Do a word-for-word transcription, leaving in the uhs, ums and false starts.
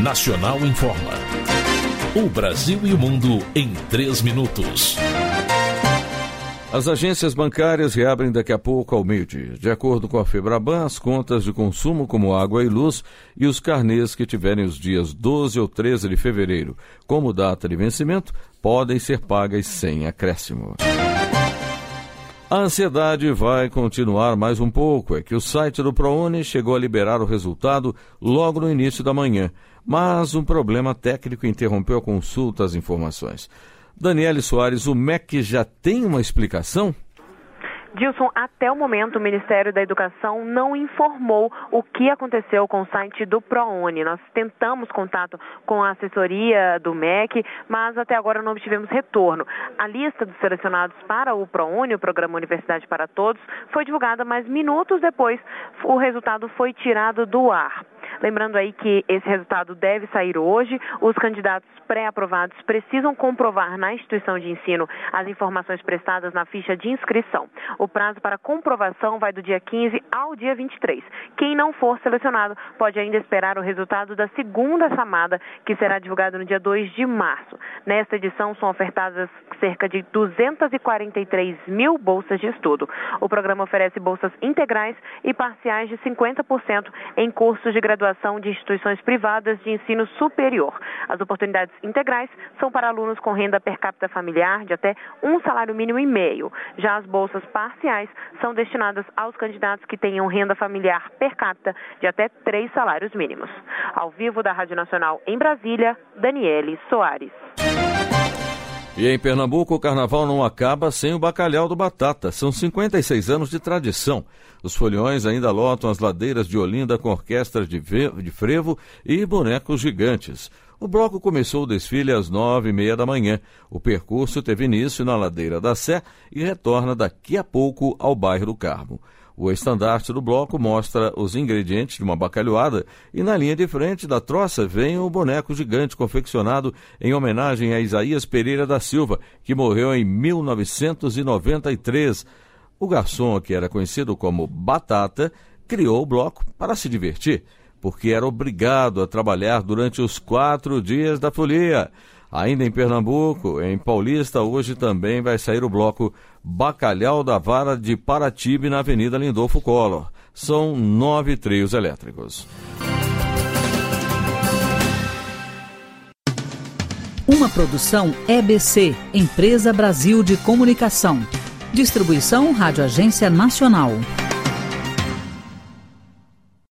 Nacional informa. O Brasil e o mundo em três minutos. As agências bancárias reabrem daqui a pouco ao meio-dia. De acordo com a Febraban, as contas de consumo como água e luz e os carnês que tiverem os dias doze ou treze de fevereiro como data de vencimento podem ser pagas sem acréscimo. A ansiedade vai continuar mais um pouco. É que o site do ProUni chegou a liberar o resultado logo no início da manhã, mas um problema técnico interrompeu a consulta às informações. Daniele Soares, o M E C já tem uma explicação? Dilson, até o momento o Ministério da Educação não informou o que aconteceu com o site do ProUni. Nós tentamos contato com a assessoria do M E C, mas até agora não obtivemos retorno. A lista dos selecionados para o ProUni, o Programa Universidade para Todos, foi divulgada, mas minutos depois o resultado foi tirado do ar. Lembrando aí que esse resultado deve sair hoje. Os candidatos pré-aprovados precisam comprovar na instituição de ensino as informações prestadas na ficha de inscrição. O prazo para comprovação vai do dia quinze ao dia vinte e três. Quem não for selecionado pode ainda esperar o resultado da segunda chamada, que será divulgado no dia dois de março. Nesta edição são ofertadas cerca de duzentas e quarenta e três mil bolsas de estudo. O programa oferece bolsas integrais e parciais de cinquenta por cento em cursos de graduação de instituições privadas de ensino superior. As oportunidades integrais são para alunos com renda per capita familiar de até um salário mínimo e meio. Já as bolsas parciais são destinadas aos candidatos que tenham renda familiar per capita de até três salários mínimos. Ao vivo da Rádio Nacional em Brasília, Daniele Soares. E em Pernambuco, o carnaval não acaba sem o bacalhau do Batata. São cinquenta e seis anos de tradição. Os foliões ainda lotam as ladeiras de Olinda com orquestras de, de frevo e bonecos gigantes. O bloco começou o desfile às nove e meia da manhã. O percurso teve início na Ladeira da Sé e retorna daqui a pouco ao bairro do Carmo. O estandarte do bloco mostra os ingredientes de uma bacalhoada e na linha de frente da troça vem o boneco gigante confeccionado em homenagem a Isaías Pereira da Silva, que morreu em mil novecentos e noventa e três. O garçom, que era conhecido como Batata, criou o bloco para se divertir, porque era obrigado a trabalhar durante os quatro dias da folia. Ainda em Pernambuco, em Paulista, hoje também vai sair o bloco Bacalhau da Vara de Paratibe na Avenida Lindolfo Collor. São nove trios elétricos. Uma produção E B C, Empresa Brasil de Comunicação. Distribuição Rádio Agência Nacional.